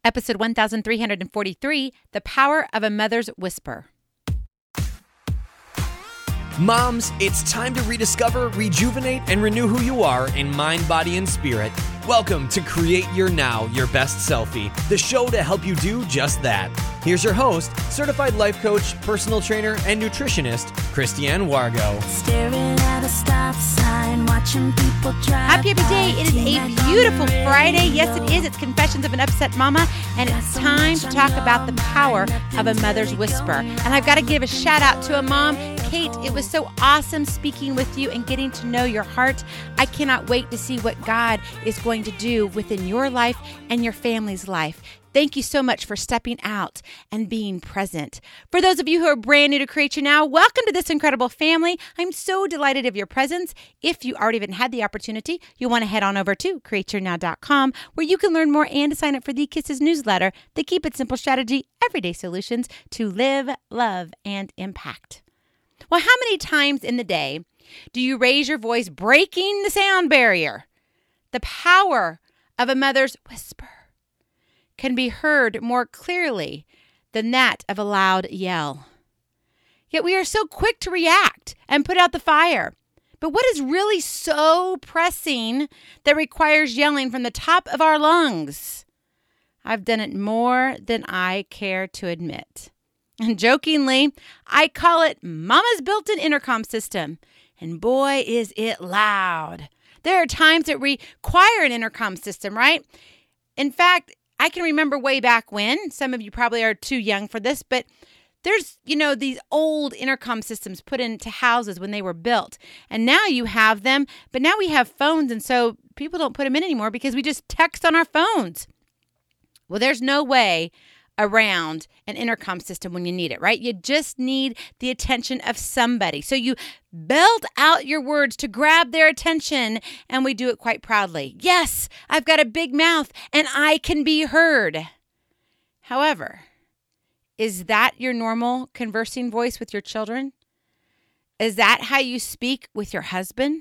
Episode 1343, The Power of a Mother's Whisper. Moms, it's time to rediscover, rejuvenate, and renew who you are in mind, body, and spirit. Welcome to Create Your Now, Your Best Selfie, the show to help you do just that. Here's your host, certified life coach, personal trainer, and nutritionist, Christiane Wargo. Staring at a stop sign, watching people drive. Happy day. It is a beautiful Friday. Yes, it is. It's Confessions of an Upset Mama, and it's time to talk about the power of a mother's whisper. And I've got to give a shout out to a mom. Kate, it was so awesome speaking with you and getting to know your heart. I cannot wait to see what God is going to do within your life and your family's life. Thank you so much for stepping out and being present. For those of you who are brand new to Create Your Now, welcome to this incredible family. I'm so delighted of your presence. If you already even had the opportunity, you'll want to head on over to createyournow.com where you can learn more and to sign up for the Kisses newsletter, the Keep It Simple Strategy, everyday solutions to live, love, and impact. Well, how many times in the day do you raise your voice breaking the sound barrier? The power of a mother's whisper can be heard more clearly than that of a loud yell. Yet we are so quick to react and put out the fire. But what is really so pressing that requires yelling from the top of our lungs? I've done it more than I care to admit. And jokingly, I call it Mama's built-in intercom system. And boy, is it loud. There are times that require an intercom system, right? In fact, I can remember way back when, some of you probably are too young for this, but there's, these old intercom systems put into houses when they were built. And now you have them, but now we have phones, and so people don't put them in anymore because we just text on our phones. Well, there's no way around an intercom system when you need it, right? You just need the attention of somebody. So you belt out your words to grab their attention, and we do it quite proudly. Yes, I've got a big mouth and I can be heard. However, is that your normal conversing voice with your children? Is that how you speak with your husband?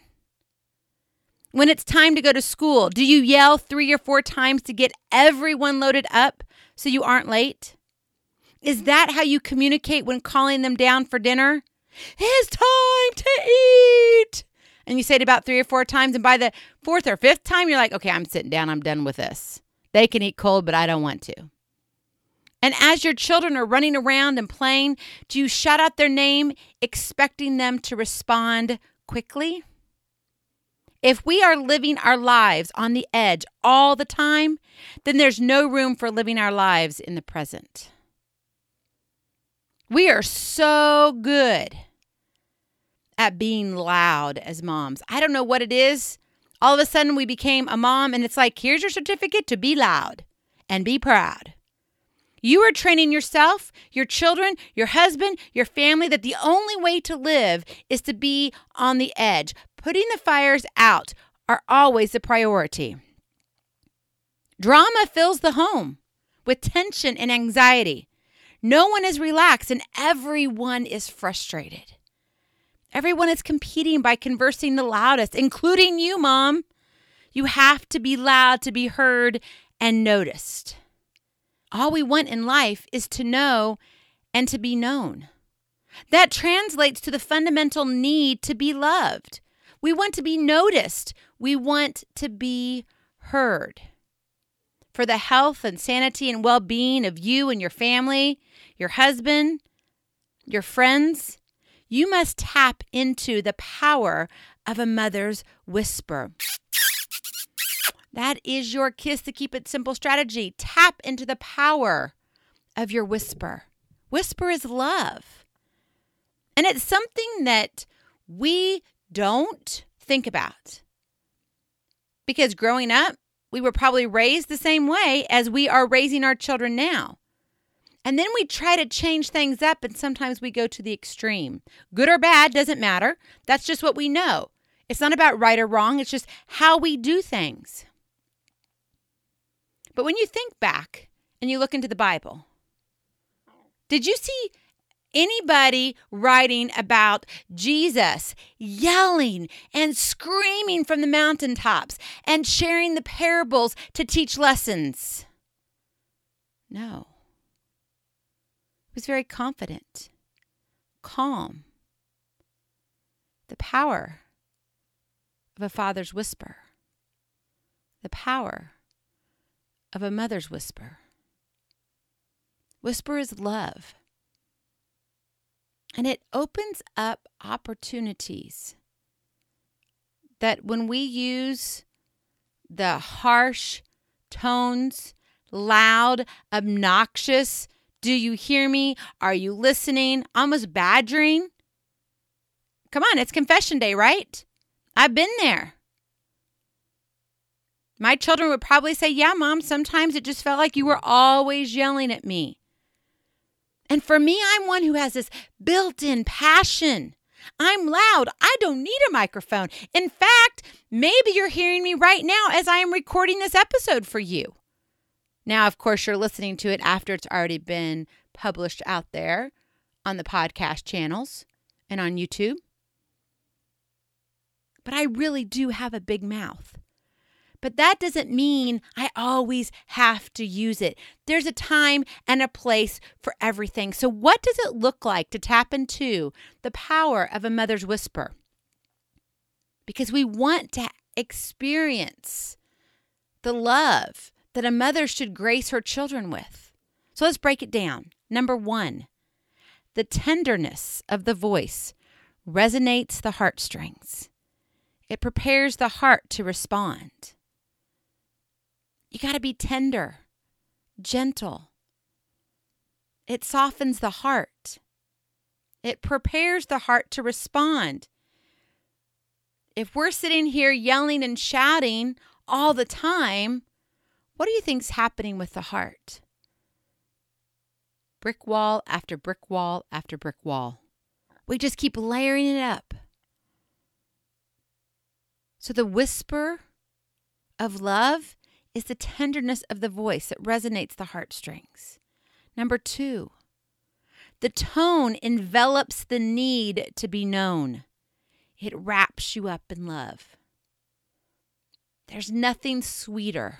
When it's time to go to school, do you yell 3 or 4 times to get everyone loaded up so you aren't late? Is that how you communicate when calling them down for dinner? It's time to eat. And you say it about 3 or 4 times, and by the 4th or 5th time, you're like, okay, I'm sitting down. I'm done with this. They can eat cold, but I don't want to. And as your children are running around and playing, do you shout out their name, expecting them to respond quickly? If we are living our lives on the edge all the time, then there's no room for living our lives in the present. We are so good at being loud as moms. I don't know what it is. All of a sudden we became a mom, and it's like, here's your certificate to be loud and be proud. You are training yourself, your children, your husband, your family that the only way to live is to be on the edge. Putting the fires out are always the priority. Drama fills the home with tension and anxiety. No one is relaxed and everyone is frustrated. Everyone is competing by conversing the loudest, including you, Mom. You have to be loud to be heard and noticed. All we want in life is to know and to be known. That translates to the fundamental need to be loved. We want to be noticed. We want to be heard. For the health and sanity and well-being of you and your family, your husband, your friends, you must tap into the power of a mother's whisper. That is your kiss to keep it simple strategy. Tap into the power of your whisper. Whisper is love. And it's something that we don't think about. Because growing up, we were probably raised the same way as we are raising our children now. And then we try to change things up, and sometimes we go to the extreme. Good or bad, doesn't matter. That's just what we know. It's not about right or wrong. It's just how we do things. But when you think back and you look into the Bible, did you see anybody writing about Jesus yelling and screaming from the mountaintops and sharing the parables to teach lessons? No. He was very confident, calm. The power of a father's whisper. The power of a mother's whisper. Whisper is love. And it opens up opportunities that when we use the harsh tones, loud, obnoxious, do you hear me? Are you listening? Almost badgering. Come on, it's confession day, right? I've been there. My children would probably say, yeah, Mom, sometimes it just felt like you were always yelling at me. And for me, I'm one who has this built-in passion. I'm loud. I don't need a microphone. In fact, maybe you're hearing me right now as I am recording this episode for you. Now, of course, you're listening to it after it's already been published out there on the podcast channels and on YouTube. But I really do have a big mouth. But that doesn't mean I always have to use it. There's a time and a place for everything. So what does it look like to tap into the power of a mother's whisper? Because we want to experience the love that a mother should grace her children with. So let's break it down. Number 1, the tenderness of the voice resonates the heartstrings. It prepares the heart to respond. You got to be tender, gentle. It softens the heart. It prepares the heart to respond. If we're sitting here yelling and shouting all the time, what do you think's happening with the heart? Brick wall after brick wall after brick wall. We just keep layering it up. So the whisper of love is the tenderness of the voice that resonates the heartstrings. Number 2, the tone envelops the need to be known. It wraps you up in love. There's nothing sweeter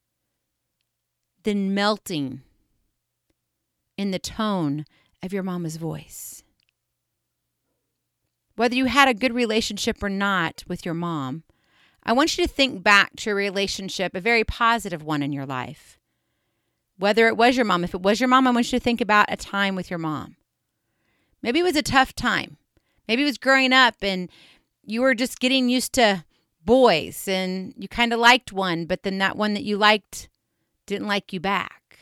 than melting in the tone of your mama's voice. Whether you had a good relationship or not with your mom, I want you to think back to a relationship, a very positive one in your life. Whether it was your mom, if it was your mom, I want you to think about a time with your mom. Maybe it was a tough time. Maybe it was growing up and you were just getting used to boys and you kind of liked one, but then that one that you liked didn't like you back.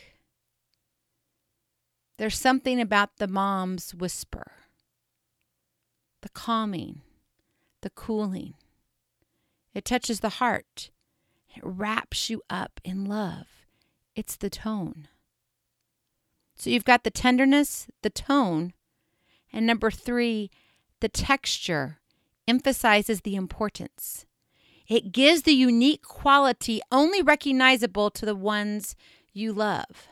There's something about the mom's whisper, the calming, the cooling. It touches the heart. It wraps you up in love. It's the tone. So you've got the tenderness, the tone, and number 3, the texture emphasizes the importance. It gives the unique quality only recognizable to the ones you love.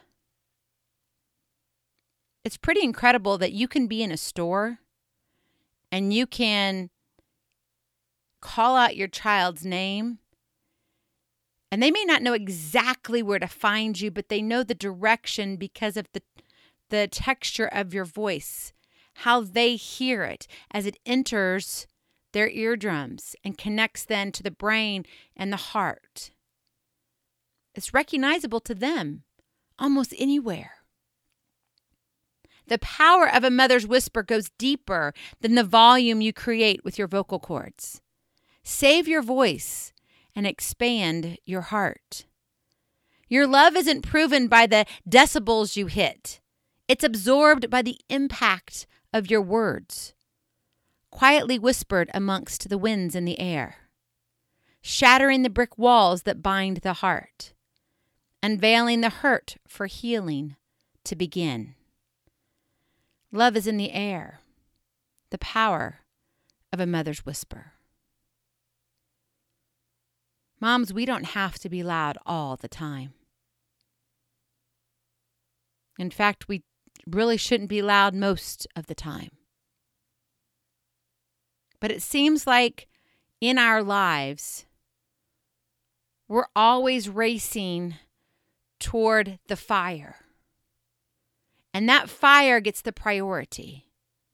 It's pretty incredible that you can be in a store and you can call out your child's name, and they may not know exactly where to find you, but they know the direction because of the texture of your voice, how they hear it as it enters their eardrums and connects then to the brain and the heart. It's recognizable to them almost anywhere. The power of a mother's whisper goes deeper than the volume you create with your vocal cords. Save your voice and expand your heart. Your love isn't proven by the decibels you hit. It's absorbed by the impact of your words, quietly whispered amongst the winds in the air, shattering the brick walls that bind the heart, unveiling the hurt for healing to begin. Love is in the air, the power of a mother's whisper. Moms, we don't have to be loud all the time. In fact, we really shouldn't be loud most of the time. But it seems like in our lives, we're always racing toward the fire. And that fire gets the priority.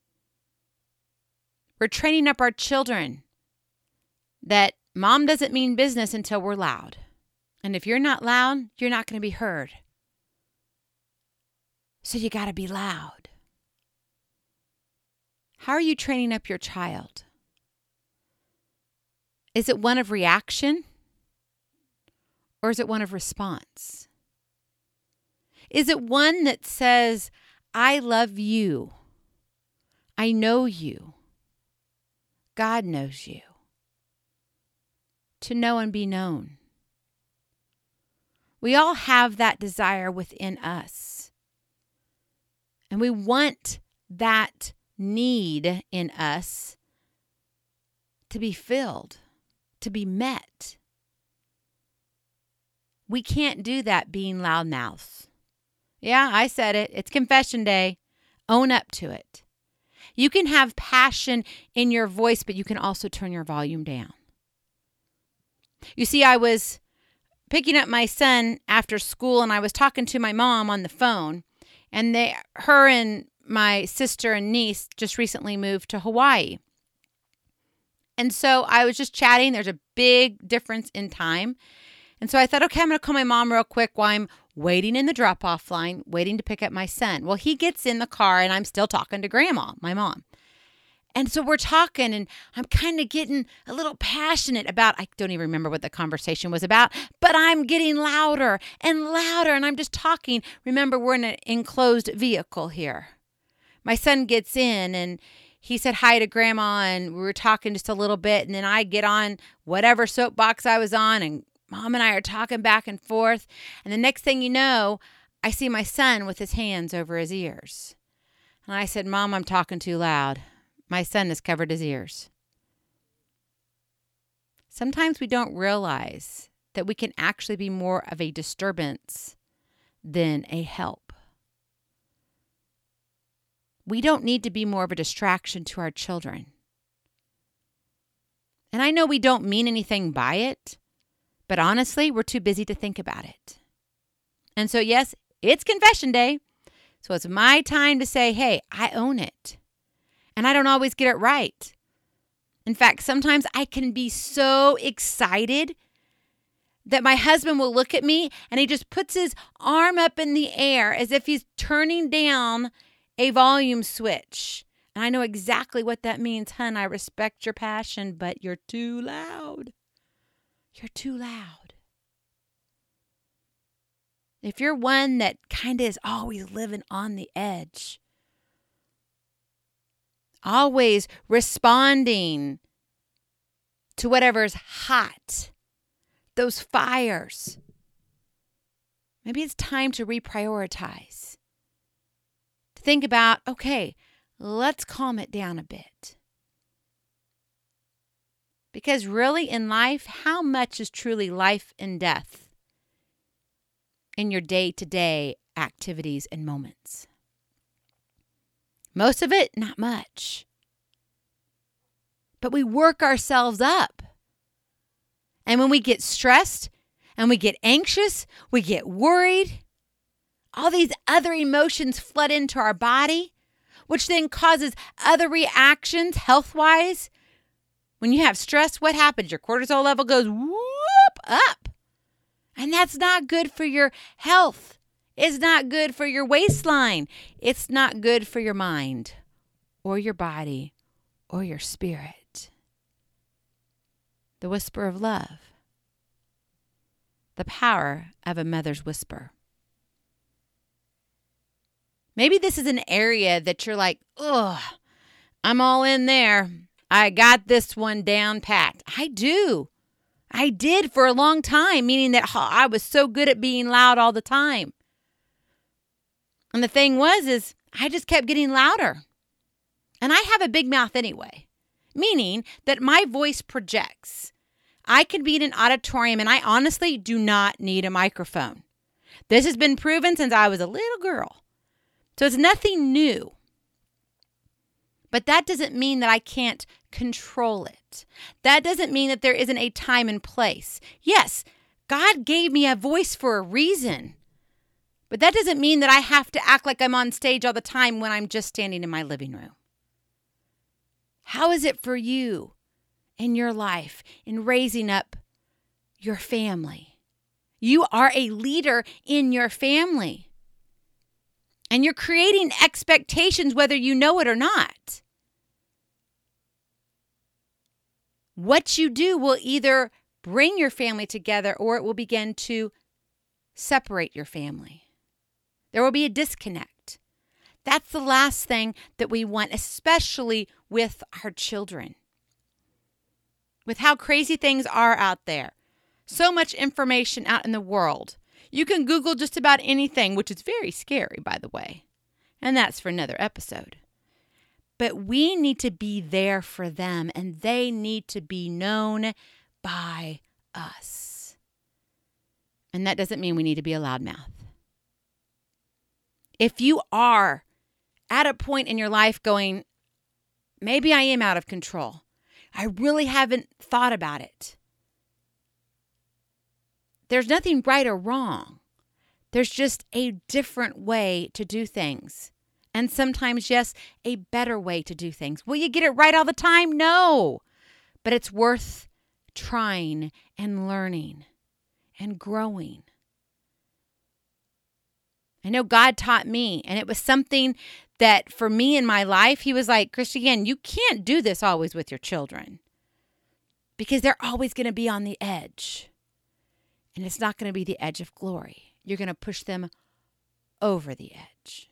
We're training up our children that mom doesn't mean business until we're loud. And if you're not loud, you're not going to be heard. So you got to be loud. How are you training up your child? Is it one of reaction? Or is it one of response? Is it one that says, I love you. I know you. God knows you. To know and be known. We all have that desire within us. And we want that need in us to be filled, to be met. We can't do that being loudmouths. Yeah, I said it. It's confession day. Own up to it. You can have passion in your voice, but you can also turn your volume down. You see, I was picking up my son after school, and I was talking to my mom on the phone, and her and my sister and niece just recently moved to Hawaii. And so I was just chatting. There's a big difference in time. And so I thought, okay, I'm going to call my mom real quick while I'm waiting in the drop-off line, waiting to pick up my son. Well, he gets in the car, and I'm still talking to Grandma, my mom. And so we're talking, and I'm kind of getting a little passionate about, I don't even remember what the conversation was about, but I'm getting louder and louder, and I'm just talking. Remember, we're in an enclosed vehicle here. My son gets in, and he said hi to Grandma, and we were talking just a little bit, and then I get on whatever soapbox I was on, and Mom and I are talking back and forth, and the next thing you know, I see my son with his hands over his ears. And I said, Mom, I'm talking too loud. My son has covered his ears. Sometimes we don't realize that we can actually be more of a disturbance than a help. We don't need to be more of a distraction to our children. And I know we don't mean anything by it, but honestly, we're too busy to think about it. And so, yes, it's confession day. So it's my time to say, hey, I own it. And I don't always get it right. In fact, sometimes I can be so excited that my husband will look at me and he just puts his arm up in the air as if he's turning down a volume switch. And I know exactly what that means. Hun, I respect your passion, but you're too loud. You're too loud. If you're one that kind of is always living on the edge, always responding to whatever's hot, those fires, maybe it's time to reprioritize. To think about, okay, let's calm it down a bit. Because really in life, how much is truly life and death in your day-to-day activities and moments? Most of it, not much. But we work ourselves up. And when we get stressed and we get anxious, we get worried, all these other emotions flood into our body, which then causes other reactions health-wise. When you have stress, what happens? Your cortisol level goes whoop up. And that's not good for your health. It's not good for your waistline. It's not good for your mind or your body or your spirit. The whisper of love. The power of a mother's whisper. Maybe this is an area that you're like, ugh, I'm all in there. I got this one down pat. I do. I did for a long time, meaning that I was so good at being loud all the time. And the thing is I just kept getting louder. And I have a big mouth anyway, meaning that my voice projects. I can be in an auditorium and I honestly do not need a microphone. This has been proven since I was a little girl. So it's nothing new. But that doesn't mean that I can't control it. That doesn't mean that there isn't a time and place. Yes, God gave me a voice for a reason. But that doesn't mean that I have to act like I'm on stage all the time when I'm just standing in my living room. How is it for you in your life in raising up your family? You are a leader in your family. And you're creating expectations whether you know it or not. What you do will either bring your family together or it will begin to separate your family. There will be a disconnect. That's the last thing that we want, especially with our children. With how crazy things are out there. So much information out in the world. You can Google just about anything, which is very scary, by the way. And that's for another episode. But we need to be there for them, and they need to be known by us. And that doesn't mean we need to be a loudmouth. If you are at a point in your life going, maybe I am out of control. I really haven't thought about it. There's nothing right or wrong. There's just a different way to do things. And sometimes, yes, a better way to do things. Will you get it right all the time? No. But it's worth trying and learning and growing. I know God taught me, and it was something that for me in my life, he was like, Christiane, you can't do this always with your children because they're always going to be on the edge. And it's not going to be the edge of glory. You're going to push them over the edge.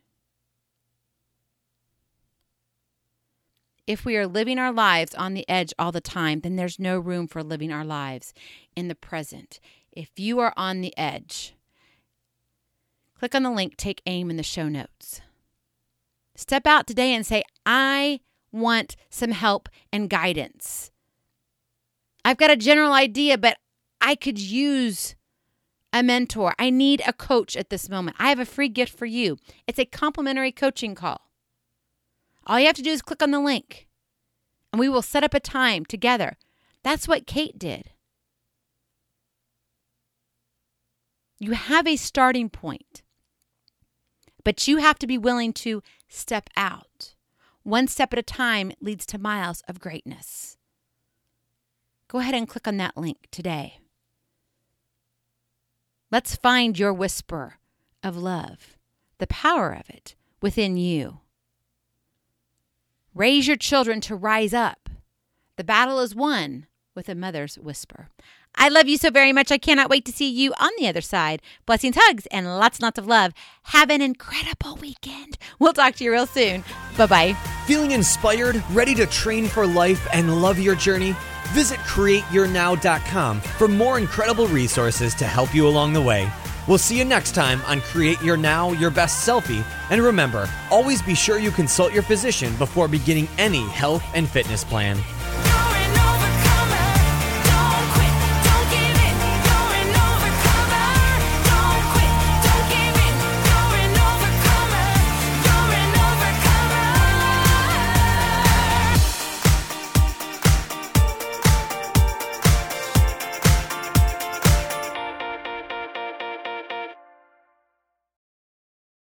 If we are living our lives on the edge all the time, then there's no room for living our lives in the present. If you are on the edge, click on the link, take aim in the show notes. Step out today and say, I want some help and guidance. I've got a general idea, but I could use a mentor. I need a coach at this moment. I have a free gift for you. It's a complimentary coaching call. All you have to do is click on the link, and we will set up a time together. That's what Kate did. You have a starting point, but you have to be willing to step out. One step at a time leads to miles of greatness. Go ahead and click on that link today. Let's find your whisper of love, the power of it within you. Raise your children to rise up. The battle is won with a mother's whisper. I love you so very much. I cannot wait to see you on the other side. Blessings, hugs, and lots and lots of love. Have an incredible weekend. We'll talk to you real soon. Bye-bye. Feeling inspired, ready to train for life and love your journey? Visit CreateYourNow.com for more incredible resources to help you along the way. We'll see you next time on Create Your Now, Your Best Selfie. And remember, always be sure you consult your physician before beginning any health and fitness plan.